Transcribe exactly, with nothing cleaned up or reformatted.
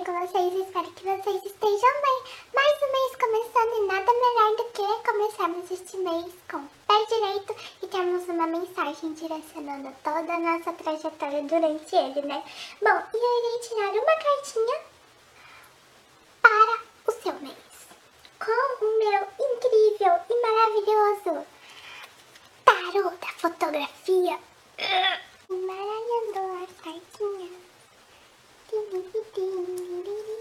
bem com vocês? Espero que vocês estejam bem. Mais um mês começando e nada melhor do que começarmos este mês com o pé direito e termos uma mensagem direcionando toda a nossa trajetória durante ele, né? Bom, e eu irei tirar uma cartinha para o seu mês com o meu incrível e maravilhoso tarô da fotografia. Embaralhando as cartinhas.